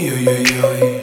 Ой-ой-ой-ой,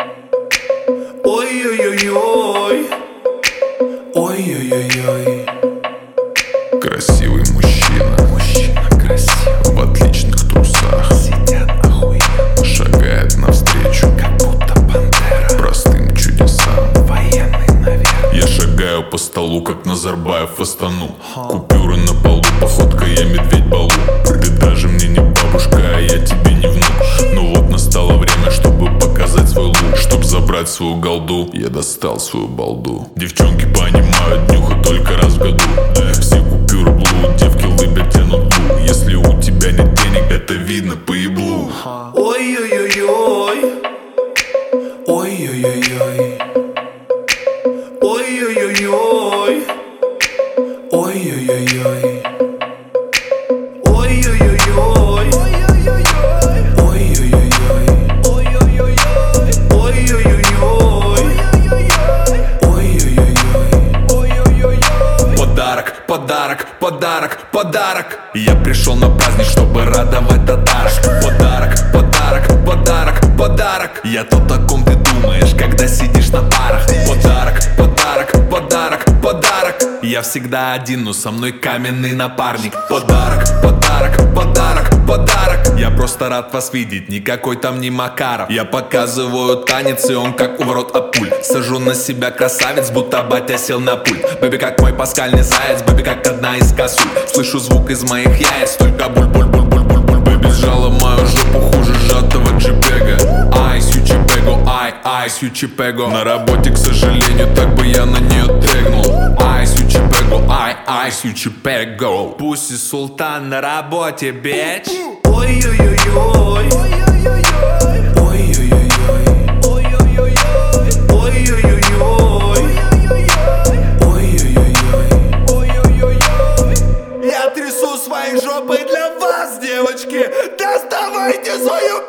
ой-ой-ой-ой, ой-ой-ой-ой. Красивый мужчина красивый, в отличных трусах сидят охуенно, шагает навстречу как будто пантера, простым чудесам. военный, наверное. Я шагаю по столу, как Назарбаев в Астану. Купюры на полу, походка, я медведь Балу. Ты даже мне не бабушка, а я тебе не внук. Но вот настало время, чтобы показать свой лук. Чтоб забрать свою голду, я достал свою балду. Девчонки понимают, днюха только раз в году. Все купюры блуд, девки лыбят, тянут лу. Если у тебя нет денег, это видно по еблу. Ой-ой-ой-ой, ой-ой-ой-ой, ой-ой-ой-ой, ой-ой-ой-ой, ой-ой-ой-ой, Подарок, подарок, подарок, подарок. Я пришел на праздник, чтобы радовать татарок. Подарок, подарок, подарок, подарок. Я тот, о ком ты думаешь, когда сидишь на парах. Подарок, подарок, подарок, подарок. Я всегда один, но со мной каменный напарник. Подарок, подарок, подарок, подарок. Я просто рад вас видеть, никакой там не Макаров. Я показываю танец, и он как у ворот от пуль. Сажу на себя красавец, будто батя сел на пульт. Бэби как мой паскальный заяц, бэби как одна из косуль. Слышу звук из моих яиц, только буль-буль-буль-буль-буль-буль. Бэби сжала мою жопу хуже сжатого джипега. Ай, сючипего, ай, сючипего. На работе, к сожалению, так бы я на нее трегнул. Ай, сючипего, ай, сючипего. Пусть султан на работе, бич. ой-ой-ой-ой, ой-ой-ой-ой, ой-ой-ой-ой, ой-ой-ой-ой. Я трясу своей жопой для вас, девочки. Доставайте свою